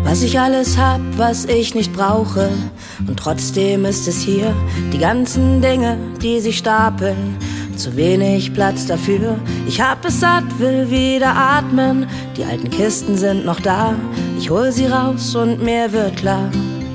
Was ich alles hab, was ich nicht brauche, und trotzdem ist es hier. Die ganzen Dinge, die sich stapeln, zu wenig Platz dafür. Ich hab es satt, will wieder atmen. Die alten Kisten sind noch da. Ich hol sie raus und mir wird klar: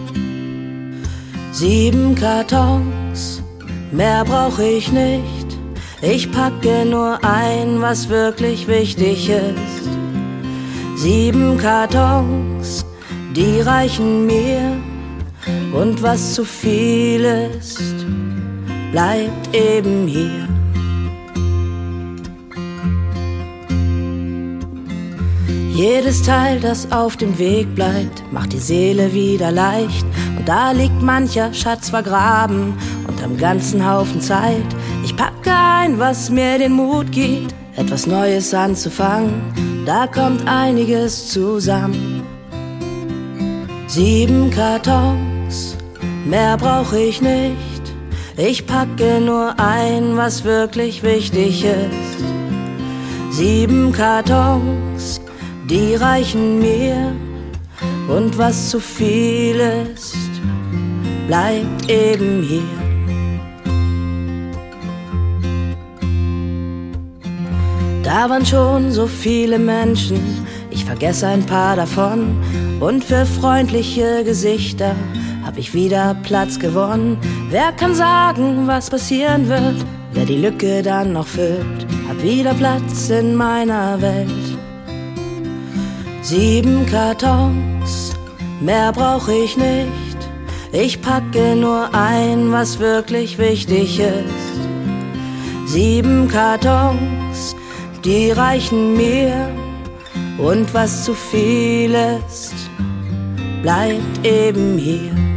7 Kartons, mehr brauch ich nicht. Ich packe nur ein, was wirklich wichtig ist. 7 Kartons, die reichen mir. Und was zu viel ist, bleibt eben hier. Jedes Teil, das auf dem Weg bleibt, macht die Seele wieder leicht. Und da liegt mancher Schatz vergraben unterm ganzen Haufen Zeit. Ich packe ein, was mir den Mut gibt, etwas Neues anzufangen. Da kommt einiges zusammen. 7 Kartons, mehr brauch ich nicht. Ich packe nur ein, was wirklich wichtig ist. 7 Kartons, die reichen mir. Und was zu viel ist, bleibt eben hier. Da waren schon so viele Menschen, ich vergesse ein paar davon. Und für freundliche Gesichter hab ich wieder Platz gewonnen. Wer kann sagen, was passieren wird, wer die Lücke dann noch füllt? Hab wieder Platz in meiner Welt. 7 Kartons, mehr brauch ich nicht. Ich packe nur ein, was wirklich wichtig ist. 7 Kartons, die reichen mir. Und was zu viel ist, bleibt eben hier.